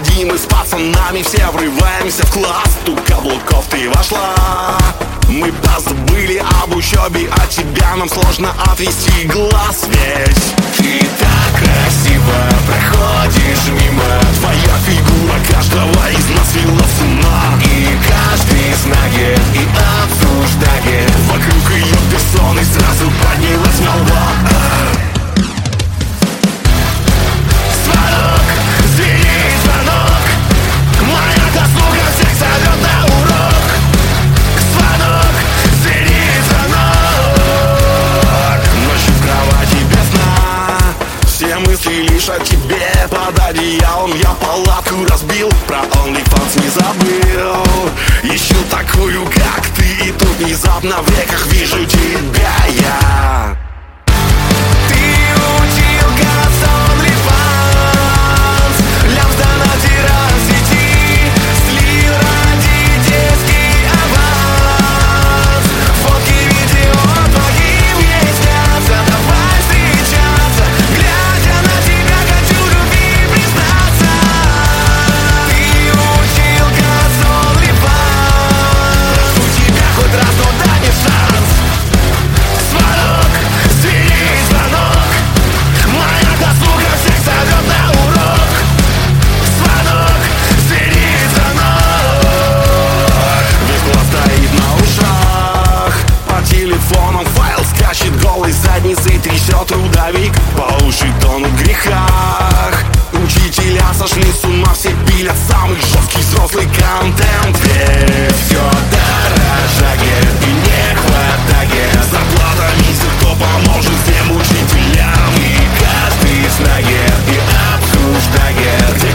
погоди, мы с пацанами все врываемся в класс. Тут каблуков ты вошла. Мы позабыли об учебе, от тебя нам сложно отвести глаз. Ведь ты так красиво проходишь мимо. Твоя фигура каждого из нас свела с ума. И каждый знает и обсуждает. Вокруг ее персоны сразу поднялась молва. Звонок, звенит звонок. Моя заслуга всех зовет на урок. Звонок, звенит звонок. Ночью в кровати без сна. Все мысли лишь о тебе. Под одеялом я палатку разбил. Про OnlyFans не забыл. Ищу такую, как ты. И тут внезапно в реках вижу тебя я. Задницей трясет трудовик, по уши тонут в грехах. Учителя сошли с ума, все пилят самый жесткий взрослый контент. Ведь все дорожает и не хватает. Зарплата месяц, кто поможет всем учителям. И каждый знает и обсуждает, где